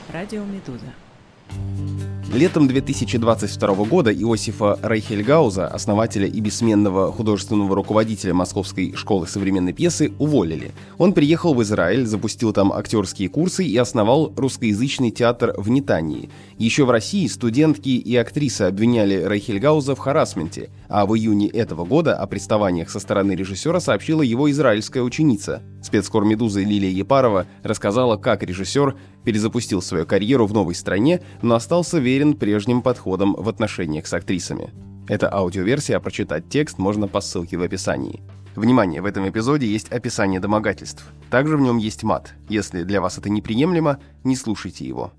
Радио Медуза. Летом 2022 года Иосифа Рейхельгауза, основателя и бессменного художественного руководителя Московской школы современной пьесы, уволили. Он приехал в Израиль, запустил там актерские курсы и основал русскоязычный театр в Нетании. Еще в России студентки и актрисы обвиняли Рейхельгауза в харассменте, а в июне этого года о приставаниях со стороны режиссера сообщила его израильская ученица. Спецкор «Медузы» Лилия Епарова рассказала, как режиссер перезапустил свою карьеру в новой стране, но остался верен прежним подходам в отношениях с актрисами. Это аудиоверсия, а прочитать текст можно по ссылке в описании. Внимание, в этом эпизоде есть описание домогательств. Также в нем есть мат. Если для вас это неприемлемо, не слушайте его.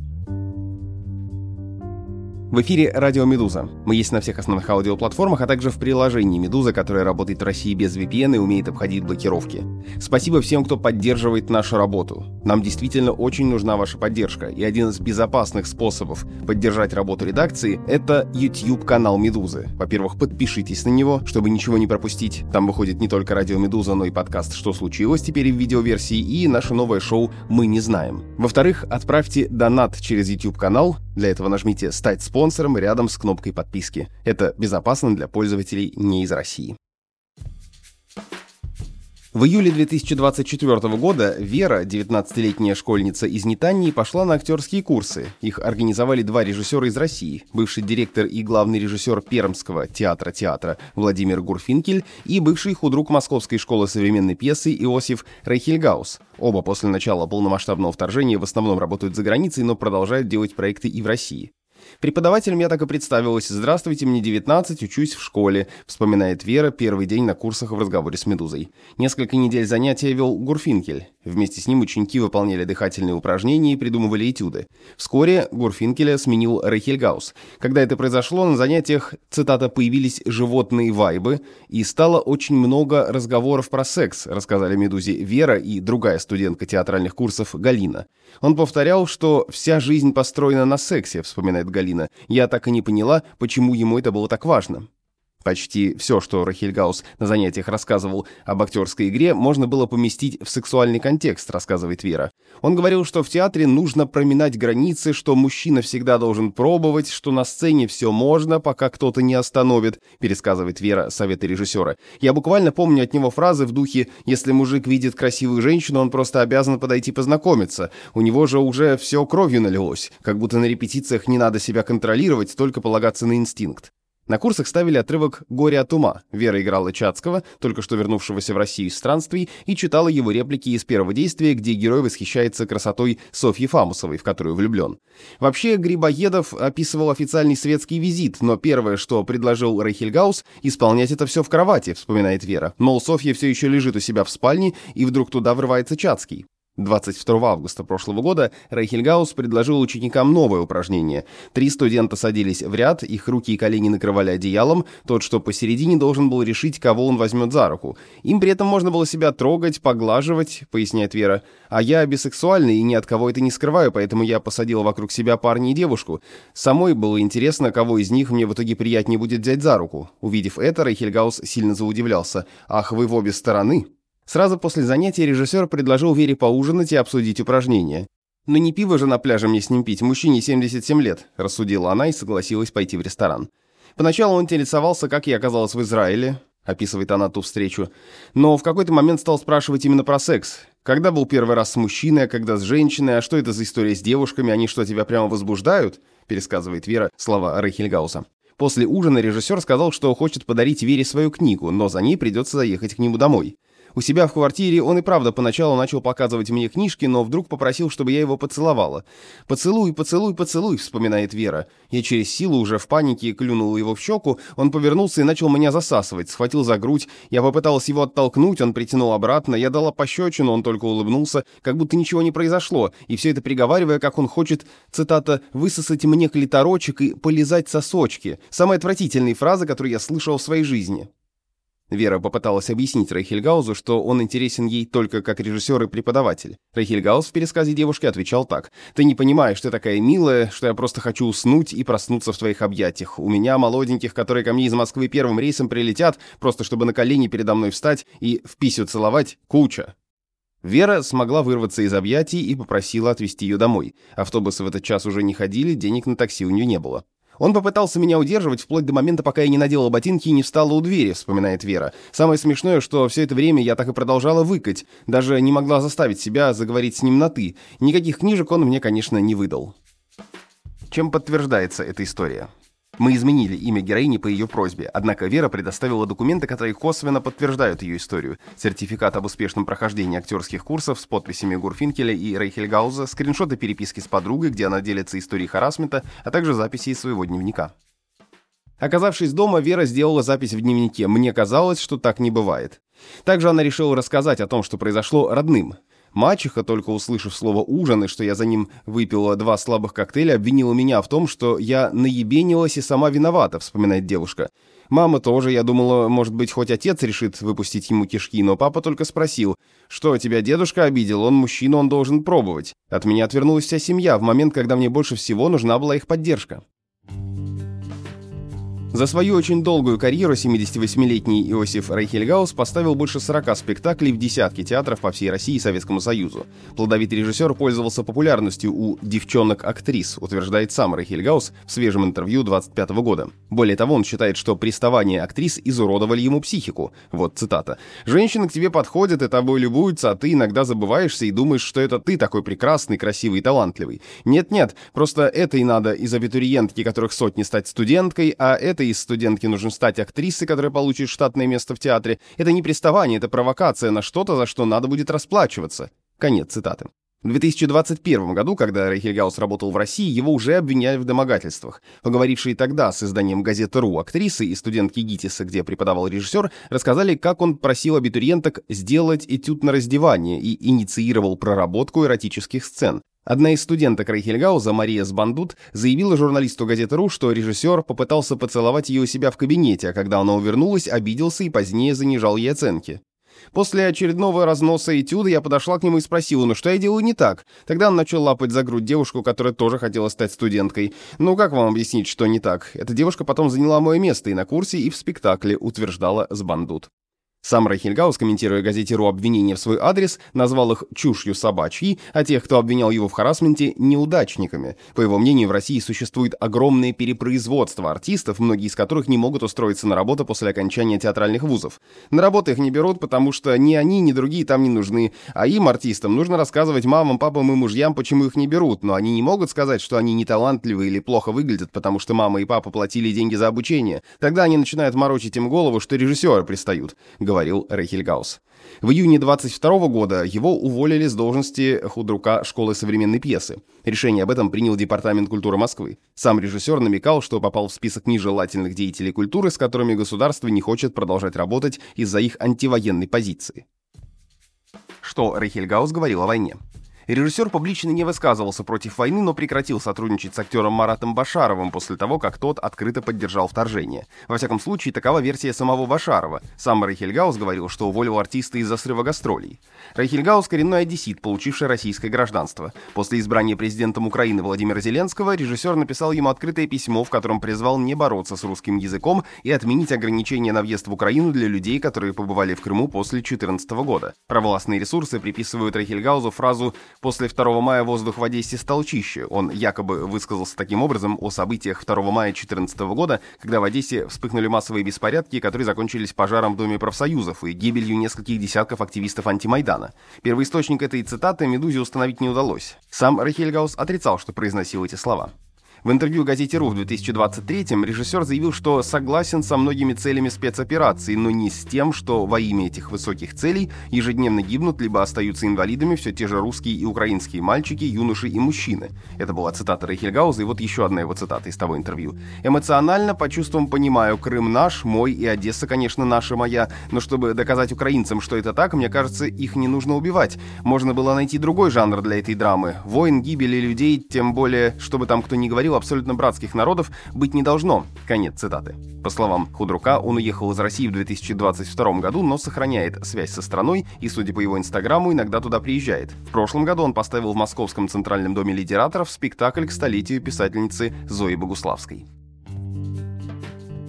В эфире «Радио Медуза». Мы есть на всех основных аудиоплатформах, а также в приложении «Медуза», которое работает в России без VPN и умеет обходить блокировки. Спасибо всем, кто поддерживает нашу работу. Нам действительно очень нужна ваша поддержка, и один из безопасных способов поддержать работу редакции — это YouTube-канал «Медузы». Во-первых, подпишитесь на него, чтобы ничего не пропустить. Там выходит не только «Радио Медуза», но и подкаст «Что случилось?» теперь в видеоверсии, и наше новое шоу «Мы не знаем». Во-вторых, отправьте донат через YouTube-канал. Для этого нажмите «Стать спонсором» рядом с кнопкой подписки. Это безопасно для пользователей не из России. В июле 2024 года Вера, 19-летняя школьница из Нетании, пошла на актерские курсы. Их организовали два режиссера из России: бывший директор и главный режиссер Пермского театра Владимир Гурфинкель и бывший худрук Московской школы современной пьесы Иосиф Рейхельгаус. Оба после начала полномасштабного вторжения в основном работают за границей, но продолжают делать проекты и в России. Преподавателем я так и представилась. «Здравствуйте, мне 19, учусь в школе», — вспоминает Вера первый день на курсах в разговоре с «Медузой». Несколько недель занятия вел Гурфинкель. Вместе с ним ученики выполняли дыхательные упражнения и придумывали этюды. Вскоре Гурфинкеля сменил Рейхельгаус. Когда это произошло, на занятиях, цитата, «появились животные вайбы, и стало очень много разговоров про секс», рассказали «Медузе» Вера и другая студентка театральных курсов Галина. Он повторял, что «вся жизнь построена на сексе», вспоминает Галина. «Я так и не поняла, почему ему это было так важно». Почти все, что Рейхельгаус на занятиях рассказывал об актерской игре, можно было поместить в сексуальный контекст, рассказывает Вера. Он говорил, что в театре нужно проминать границы, что мужчина всегда должен пробовать, что на сцене все можно, пока кто-то не остановит, пересказывает Вера советы режиссера. Я буквально помню от него фразы в духе: «Если мужик видит красивую женщину, он просто обязан подойти познакомиться. У него же уже все кровью налилось. Как будто на репетициях не надо себя контролировать, только полагаться на инстинкт». На курсах ставили отрывок «Горе от ума». Вера играла Чацкого, только что вернувшегося в Россию из странствий, и читала его реплики из первого действия, где герой восхищается красотой Софьи Фамусовой, в которую влюблен. Вообще, Грибоедов описывал официальный светский визит, но первое, что предложил Рейхельгаус, исполнять это все в кровати, вспоминает Вера. Мол, Софья все еще лежит у себя в спальне, и вдруг туда врывается Чацкий. 22 августа прошлого года Рейхельгаус предложил ученикам новое упражнение. 3 студента садились в ряд, их руки и колени накрывали одеялом, тот, что посередине, должен был решить, кого он возьмет за руку. Им при этом можно было себя трогать, поглаживать, поясняет Вера. А я бисексуальный и ни от кого это не скрываю, поэтому я посадил вокруг себя парня и девушку. Самой было интересно, кого из них мне в итоге приятнее будет взять за руку. Увидев это, Рейхельгаус сильно заудивлялся. «Ах, вы в обе стороны!» Сразу после занятия режиссер предложил Вере поужинать и обсудить упражнения. «Но не пиво же на пляже мне с ним пить, мужчине 77 лет», — рассудила она и согласилась пойти в ресторан. Поначалу он интересовался, как я оказалась в Израиле, описывает она ту встречу, но в какой-то момент стал спрашивать именно про секс. Когда был первый раз с мужчиной, а когда с женщиной, а что это за история с девушками, они что, тебя прямо возбуждают? Пересказывает Вера слова Рейхельгауса. После ужина режиссер сказал, что хочет подарить Вере свою книгу, но за ней придется заехать к нему домой. У себя в квартире он и правда поначалу начал показывать мне книжки, но вдруг попросил, чтобы я его поцеловала. «Поцелуй, поцелуй, поцелуй», — вспоминает Вера. Я через силу уже в панике клюнула его в щеку, он повернулся и начал меня засасывать, схватил за грудь. Я попыталась его оттолкнуть, он притянул обратно, я дала пощечину, он только улыбнулся, как будто ничего не произошло, и все это приговаривая, как он хочет, цитата, «высосать мне клиторочек и полизать сосочки». Самые отвратительные фразы, которые я слышал в своей жизни. Вера попыталась объяснить Рейхельгаузу, что он интересен ей только как режиссер и преподаватель. Рейхельгаус в пересказе девушки отвечал так: «Ты не понимаешь, ты такая милая, что я просто хочу уснуть и проснуться в твоих объятиях. У меня молоденьких, которые ко мне из Москвы первым рейсом прилетят, просто чтобы на колени передо мной встать и в писю целовать, куча». Вера смогла вырваться из объятий и попросила отвезти ее домой. Автобусы в этот час уже не ходили, денег на такси у нее не было. «Он попытался меня удерживать вплоть до момента, пока я не надела ботинки и не встала у двери», — вспоминает Вера. «Самое смешное, что все это время я так и продолжала выкать. Даже не могла заставить себя заговорить с ним на «ты». Никаких книжек он мне, конечно, не выдал». Чем подтверждается эта история? Мы изменили имя героини по ее просьбе, однако Вера предоставила документы, которые косвенно подтверждают ее историю. Сертификат об успешном прохождении актерских курсов с подписями Гурфинкеля и Рейхельгауза, скриншоты переписки с подругой, где она делится историей харассмента, а также записи из своего дневника. Оказавшись дома, Вера сделала запись в дневнике. «Мне казалось, что так не бывает». Также она решила рассказать о том, что произошло, родным. Мачеха, только услышав слово «ужин» и что я за ним выпила 2 слабых коктейля, обвинила меня в том, что я наебенилась и сама виновата, вспоминает девушка. Мама тоже, я думала, может быть, хоть отец решит выпустить ему кишки, но папа только спросил, что тебя дедушка обидел, он мужчина, он должен пробовать. От меня отвернулась вся семья в момент, когда мне больше всего нужна была их поддержка. За свою очень долгую карьеру 78-летний Иосиф Рейхельгаус поставил больше 40 спектаклей в десятки театров по всей России и Советскому Союзу. Плодовитый режиссер пользовался популярностью у девчонок-актрис, утверждает сам Рейхельгаус в свежем интервью 25 года. Более того, он считает, что приставания актрис изуродовали ему психику. Вот цитата. «Женщины к тебе подходят и тобой любуются, а ты иногда забываешься и думаешь, что это ты такой прекрасный, красивый и талантливый. Нет-нет, просто этой надо из абитуриентки, которых сотни, стать студенткой, а это из студентки нужно стать актрисой, которая получит штатное место в театре. Это не приставание, это провокация на что-то, за что надо будет расплачиваться». Конец цитаты. В 2021 году, когда Рейхельгаус работал в России, его уже обвиняли в домогательствах. Поговорившие тогда с изданием «Газета.ру» актрисы и студентки ГИТИСа, где преподавал режиссер, рассказали, как он просил абитуриенток сделать этюд на раздевание и инициировал проработку эротических сцен. Одна из студенток Рейхельгауза, Мария Сбандут, заявила журналисту «Газеты.ру», что режиссер попытался поцеловать ее у себя в кабинете, а когда она увернулась, обиделся и позднее занижал ей оценки. После очередного разноса этюда я подошла к нему и спросила, ну что я делаю не так? Тогда он начал лапать за грудь девушку, которая тоже хотела стать студенткой. Ну как вам объяснить, что не так? Эта девушка потом заняла мое место и на курсе, и в спектакле, утверждала Сбандут. Сам Рейхельгаус, комментируя «Газете.ру» обвинения в свой адрес, назвал их «чушью собачьей», а тех, кто обвинял его в харассменте, «неудачниками». По его мнению, в России существует огромное перепроизводство артистов, многие из которых не могут устроиться на работу после окончания театральных вузов. На работу их не берут, потому что ни они, ни другие там не нужны, а им, артистам, нужно рассказывать мамам, папам и мужьям, почему их не берут, но они не могут сказать, что они неталантливые или плохо выглядят, потому что мама и папа платили деньги за обучение. Тогда они начинают морочить им голову, что режиссеры пристают, говорил Рейхельгаус. В июне 22 года его уволили с должности худрука школы современной пьесы. Решение об этом принял Департамент культуры Москвы. Сам режиссер намекал, что попал в список нежелательных деятелей культуры, с которыми государство не хочет продолжать работать из-за их антивоенной позиции. Что Рейхельгаус говорил о войне? Режиссер публично не высказывался против войны, но прекратил сотрудничать с актером Маратом Башаровым после того, как тот открыто поддержал вторжение. Во всяком случае, такова версия самого Башарова. Сам Рейхельгаус говорил, что уволил артиста из-за срыва гастролей. Рейхельгаус – коренной одессит, получивший российское гражданство. После избрания президентом Украины Владимира Зеленского режиссер написал ему открытое письмо, в котором призвал не бороться с русским языком и отменить ограничения на въезд в Украину для людей, которые побывали в Крыму после 2014 года. Провластные ресурсы приписывают Рейхельгаузу фразу «После 2 мая воздух в Одессе стал чище». Он якобы высказался таким образом о событиях 2 мая 2014 года, когда в Одессе вспыхнули массовые беспорядки, которые закончились пожаром в Доме профсоюзов и гибелью нескольких десятков активистов антимайдана. Первоисточник этой цитаты «Медузе» установить не удалось. Сам Рейхельгаус отрицал, что произносил эти слова. В интервью «Газете.ру» в 2023-м режиссер заявил, что согласен со многими целями спецоперации, но не с тем, что во имя этих высоких целей ежедневно гибнут либо остаются инвалидами все те же русские и украинские мальчики, юноши и мужчины. Это была цитата Рейхельгауза, и вот еще одна его цитата из того интервью. «Эмоционально, по чувствам понимаю, Крым наш, мой, и Одесса, конечно, наша, моя, но чтобы доказать украинцам, что это так, мне кажется, их не нужно убивать. Можно было найти другой жанр для этой драмы. Войн, гибели людей, тем более, чтобы там кто ни говорил, абсолютно братских народов быть не должно». Конец цитаты. По словам худрука, он уехал из России в 2022 году, но сохраняет связь со страной и, судя по его инстаграму, иногда туда приезжает. В прошлом году он поставил в Московском Центральном доме литераторов спектакль к столетию писательницы Зои Богуславской.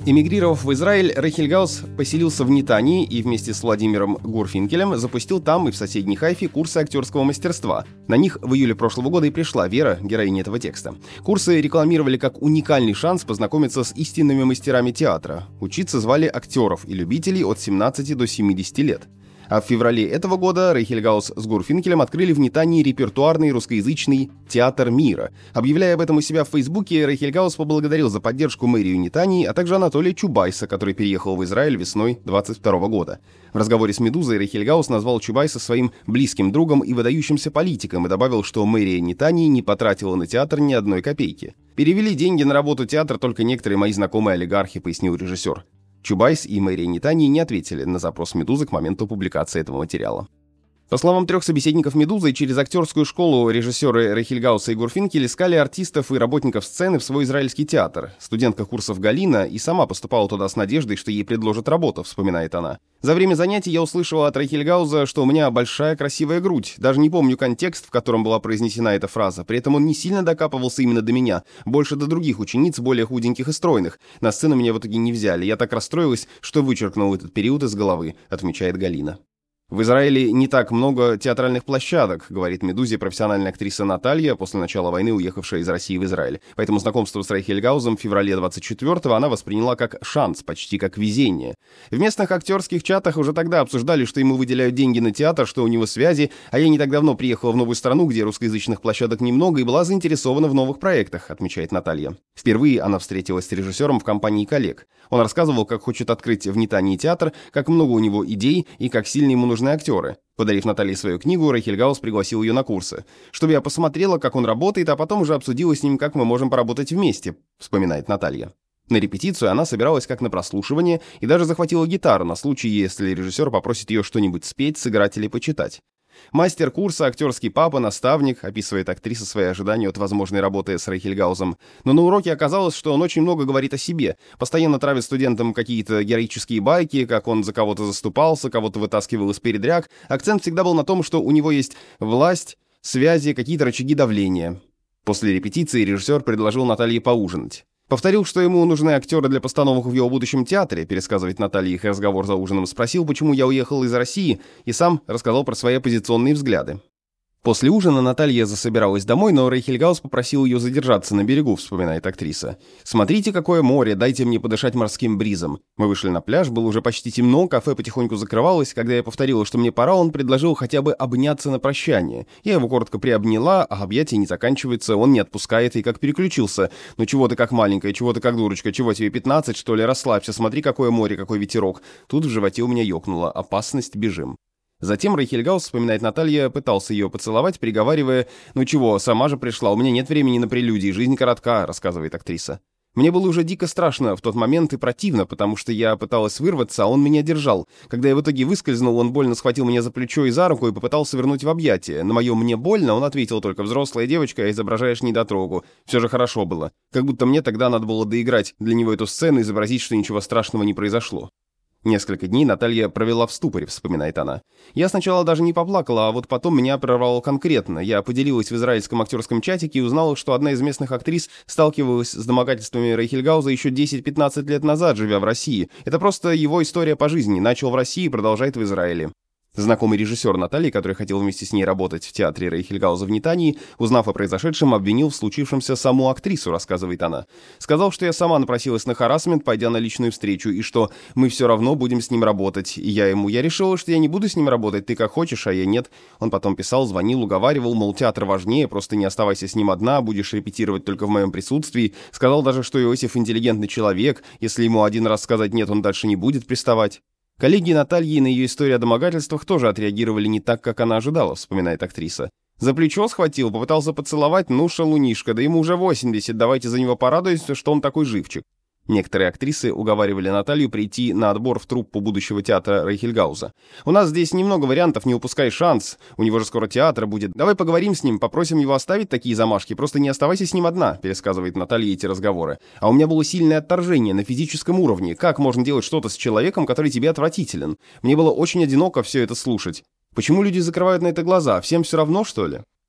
Эмигрировав в Израиль, Рейхельгаус поселился в Нетании и вместе с Владимиром Гурфинкелем запустил там и в соседней Хайфе курсы актерского мастерства. На них в июле прошлого года и пришла Вера, героиня этого текста. Курсы рекламировали как уникальный шанс познакомиться с истинными мастерами театра. Учиться звали актеров и любителей от 17 до 70 лет. А в феврале этого года Рейхельгаус с Гурфинкелем открыли в Нетании репертуарный русскоязычный «Театр мира». Объявляя об этом у себя в Фейсбуке, Рейхельгаус поблагодарил за поддержку мэрию Нетании, а также Анатолия Чубайса, который переехал в Израиль весной 22 года. В разговоре с «Медузой» Рейхельгаус назвал Чубайса своим близким другом и выдающимся политиком и добавил, что мэрия Нетании не потратила на театр ни одной копейки. «Перевели деньги на работу театра только некоторые мои знакомые олигархи», — пояснил режиссер. Чубайс и мэрия Нетании не ответили на запрос «Медузы» к моменту публикации этого материала. По словам трех собеседников «Медузы», через актерскую школу режиссеры Рейхельгауса и Гурфинкель искали артистов и работников сцены в свой израильский театр. Студентка курсов Галина и сама поступала туда с надеждой, что ей предложат работу, вспоминает она. «За время занятий я услышала от Рейхельгауза, что у меня большая красивая грудь. Даже не помню контекст, в котором была произнесена эта фраза. При этом он не сильно докапывался именно до меня, больше до других учениц, более худеньких и стройных. На сцену меня в итоге не взяли. Я так расстроилась, что вычеркнул этот период из головы», отмечает Галина. В Израиле не так много театральных площадок, говорит «Медузе» профессиональная актриса Наталья, после начала войны уехавшая из России в Израиль. Поэтому знакомство с Рейхельгаузом в феврале 24-го она восприняла как шанс, почти как везение. В местных актерских чатах уже тогда обсуждали, что ему выделяют деньги на театр, что у него связи, а я не так давно приехала в новую страну, где русскоязычных площадок немного, и была заинтересована в новых проектах, отмечает Наталья. Впервые она встретилась с режиссером в компании коллег. Он рассказывал, как хочет открыть в Нетании театр, как много у него идей и как сильно ему нужны актеры. Подарив Наталье свою книгу, Рейхельгаус пригласил ее на курсы, чтобы я посмотрела, как он работает, а потом уже обсудила с ним, как мы можем поработать вместе, вспоминает Наталья. На репетицию она собиралась как на прослушивание и даже захватила гитару на случай, если режиссер попросит ее что-нибудь спеть, сыграть или почитать. Мастер курса, актерский папа, наставник, описывает актриса свои ожидания от возможной работы с Рейхельгаузом. Но на уроке оказалось, что он очень много говорит о себе, постоянно травит студентам какие-то героические байки, как он за кого-то заступался, кого-то вытаскивал из передряг. Акцент всегда был на том, что у него есть власть, связи, какие-то рычаги давления. После репетиции режиссер предложил Наталье поужинать. Повторил, что ему нужны актеры для постановок в его будущем театре, пересказывает Наталья их разговор за ужином, спросил, почему я уехал из России, и сам рассказал про свои оппозиционные взгляды. После ужина Наталья засобиралась домой, но Рейхельгаус попросил ее задержаться на берегу, вспоминает актриса. «Смотрите, какое море, дайте мне подышать морским бризом». Мы вышли на пляж, было уже почти темно, кафе потихоньку закрывалось. Когда я повторила, что мне пора, он предложил хотя бы обняться на прощание. Я его коротко приобняла, а объятие не заканчивается, он не отпускает и как переключился. «Ну чего ты как маленькая, чего ты как дурочка, чего тебе 15, что ли, расслабься, смотри, какое море, какой ветерок». Тут в животе у меня ёкнуло: опасность, бежим. Затем Рейхельгаус, вспоминает Наталья, пытался ее поцеловать, приговаривая: «Ну чего, сама же пришла, у меня нет времени на прелюдии, жизнь коротка», рассказывает актриса. «Мне было уже дико страшно в тот момент и противно, потому что я пыталась вырваться, а он меня держал. Когда я в итоге выскользнул, он больно схватил меня за плечо и за руку и попытался вернуть в объятия. На мое «мне больно» он ответил только: «Взрослая девочка, изображаешь недотрогу». Все же хорошо было. Как будто мне тогда надо было доиграть для него эту сцену и изобразить, что ничего страшного не произошло». Несколько дней Наталья провела в ступоре, вспоминает она. «Я сначала даже не поплакала, а вот потом меня прорвало конкретно. Я поделилась в израильском актерском чатике и узнала, что одна из местных актрис сталкивалась с домогательствами Рейхельгауза еще 10-15 лет назад, живя в России. Это просто его история по жизни. Начал в России и продолжает в Израиле». Знакомый режиссер Натальи, который хотел вместе с ней работать в театре Рейхельгауза в Нетании, узнав о произошедшем, обвинил в случившемся саму актрису, рассказывает она. «Сказал, что я сама напросилась на харассмент, пойдя на личную встречу, и что мы все равно будем с ним работать. И я решила, что я не буду с ним работать, ты как хочешь, а я нет». Он потом писал, звонил, уговаривал, мол, театр важнее, просто не оставайся с ним одна, будешь репетировать только в моем присутствии. Сказал даже, что Иосиф интеллигентный человек, если ему один раз сказать «нет», он дальше не будет приставать. Коллеги Натальи на ее историю о домогательствах тоже отреагировали не так, как она ожидала, вспоминает актриса. «За плечо схватил, попытался поцеловать, ну, шалунишка, да ему уже 80, давайте за него порадуемся, что он такой живчик». Некоторые актрисы уговаривали Наталью прийти на отбор в труппу будущего театра Рейхельгауза. «У нас здесь немного вариантов, не упускай шанс, у него же скоро театр будет. Давай поговорим с ним, попросим его оставить такие замашки, просто не оставайся с ним одна», пересказывает Наталья эти разговоры. «А у меня было сильное отторжение на физическом уровне. Как можно делать что-то с человеком, который тебе отвратителен? Мне было очень одиноко все это слушать. Почему люди закрывают на это глаза? Всем все равно, что ли?»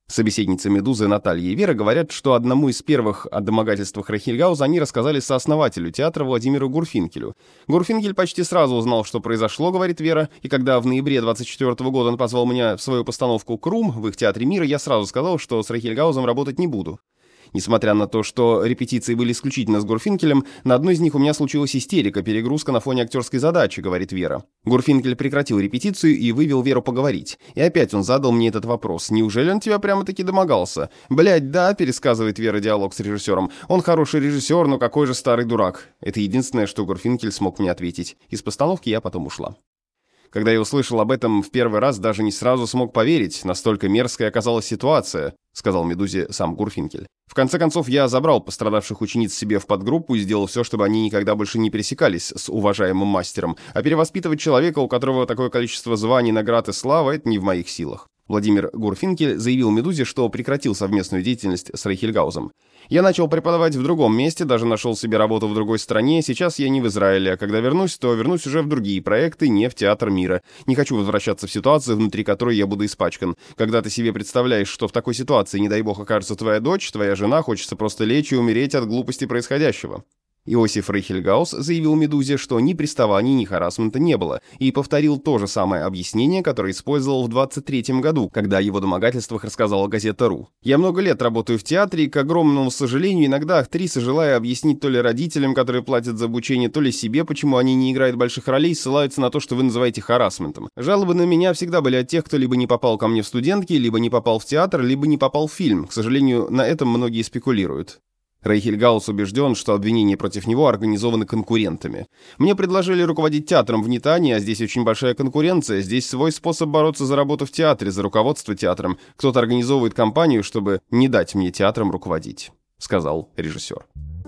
Собеседницы «Медузы» Наталья и Вера говорят, что одному из первых о домогательствах Рейхельгауза они рассказали сооснователю театра Владимиру Гурфинкелю. Гурфинкель почти сразу узнал, что произошло, говорит Вера, и когда в ноябре 24 года он позвал меня в свою постановку «Крум» в их театре мира, я сразу сказал, что с Рейхельгаузом работать не буду. Несмотря на то, что репетиции были исключительно с Гурфинкелем, на одной из них у меня случилась истерика, перегрузка на фоне актерской задачи, говорит Вера. Гурфинкель прекратил репетицию и вывел Веру поговорить. И опять он задал мне этот вопрос. «Неужели он тебя прямо-таки домогался?» «Блядь, да», пересказывает Вера диалог с режиссером. «Он хороший режиссер, но какой же старый дурак». Это единственное, что Гурфинкель смог мне ответить. Из постановки я потом ушла. Когда я услышал об этом в первый раз, даже не сразу смог поверить, настолько мерзкой оказалась ситуация, сказал «Медузе» сам Гурфинкель. В конце концов, я забрал пострадавших учениц себе в подгруппу и сделал все, чтобы они никогда больше не пересекались с уважаемым мастером, а перевоспитывать человека, у которого такое количество званий, наград и славы, это не в моих силах. Владимир Гурфинкель заявил «Медузе», что прекратил совместную деятельность с Рейхельгаузом. «Я начал преподавать в другом месте, даже нашел себе работу в другой стране. Сейчас я не в Израиле, а когда вернусь, то вернусь уже в другие проекты, не в театр мира. Не хочу возвращаться в ситуацию, внутри которой я буду испачкан. Когда ты себе представляешь, что в такой ситуации, не дай бог, окажется твоя дочь, твоя жена, хочется просто лечь и умереть от глупости происходящего». Иосиф Рейхельгаус заявил «Медузе», что ни приставаний, ни харассмента не было, и повторил то же самое объяснение, которое использовал в 23-м году, когда о его домогательствах рассказала газета «Ру». «Я много лет работаю в театре, и, к огромному сожалению, иногда актрисы, желая объяснить то ли родителям, которые платят за обучение, то ли себе, почему они не играют больших ролей, ссылаются на то, что вы называете харассментом. Жалобы на меня всегда были от тех, кто либо не попал ко мне в студентки, либо не попал в театр, либо не попал в фильм. К сожалению, на этом многие спекулируют». Рейхельгаус убежден, что обвинения против него организованы конкурентами. «Мне предложили руководить театром в Нетании, а здесь очень большая конкуренция, здесь свой способ бороться за работу в театре, за руководство театром. Кто-то организовывает кампанию, чтобы не дать мне театром руководить», — сказал режиссер.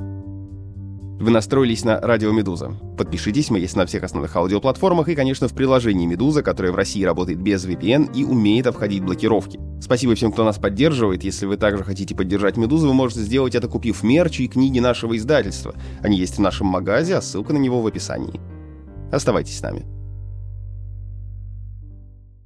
Вы настроились на радио «Медуза». Подпишитесь, мы есть на всех основных аудиоплатформах и, конечно, в приложении «Медуза», которое в России работает без VPN и умеет обходить блокировки. Спасибо всем, кто нас поддерживает. Если вы также хотите поддержать «Медузу», вы можете сделать это, купив мерч и книги нашего издательства. Они есть в нашем магазе, а ссылка на него в описании. Оставайтесь с нами.